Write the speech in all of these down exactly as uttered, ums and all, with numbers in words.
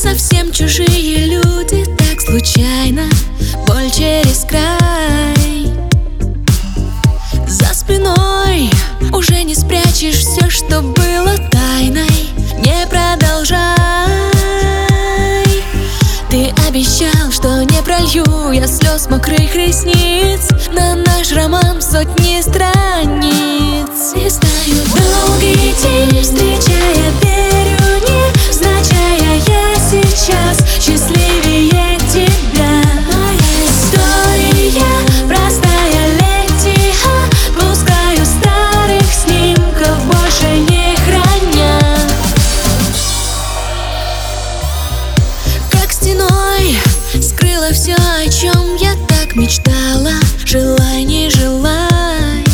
Совсем чужие люди, так случайно, боль через край. За спиной уже не спрячешь все, что было тайной. Не продолжай. Ты обещал, что не пролью я слез мокрых ресниц на наш роман сотни страниц. Листаю долгий день, встречая, верю, не значая я сейчас счастливее тебя. Моя история простая, летиха, пускаю старых снимков, больше не храня. Как стеной скрыла все, о чем я так мечтала. Желай, не желай.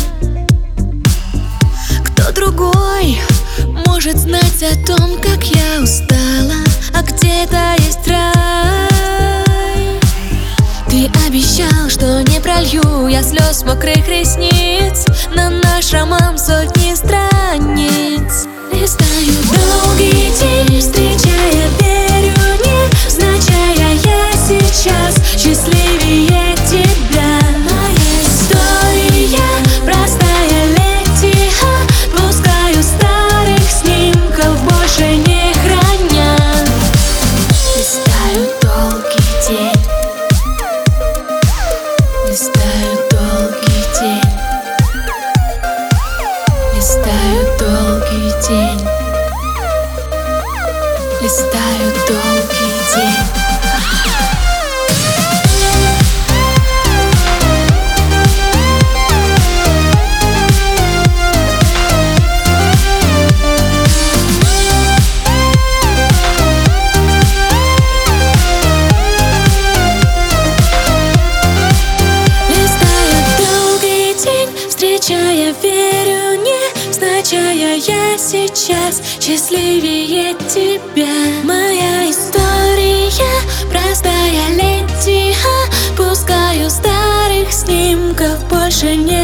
Кто другой может знать о том, как я устала, а где-то есть рай. Ты обещал, что не пролью я слез мокрых ресниц на наш роман сотни страниц. Листаю долгий день, встречая, верю, не значая я сейчас счастливее тебя. Моя история простая, летиха, пускаю старых снимков, больше не храня. Листаю долгий день, листаю долгий день, листаю долгий день, листаю долгий день. Встречая, верю, не значая я сейчас счастливее тебя. Моя история простая, летиха, пускаю старых снимков, больше не